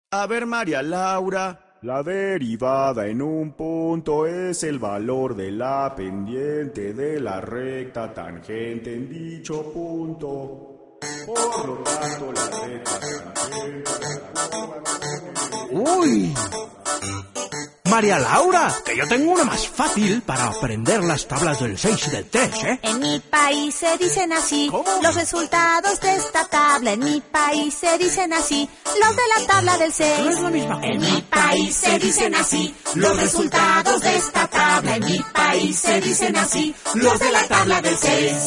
A ver, María Laura. La derivada en un punto es el valor de la pendiente de la recta tangente en dicho punto. Por lo tanto, la recta tangente... ¡Uy! María Laura, que yo tengo una más fácil para aprender las tablas del 6 y del 3, ¿eh? En mi país se dicen así. ¿Cómo? Los resultados de esta tabla. En mi país se dicen así. Los de la tabla del 6. No es la misma cosa. En mi país se dicen así. Los resultados de esta tabla. En mi país se dicen así. Los de la tabla del 6.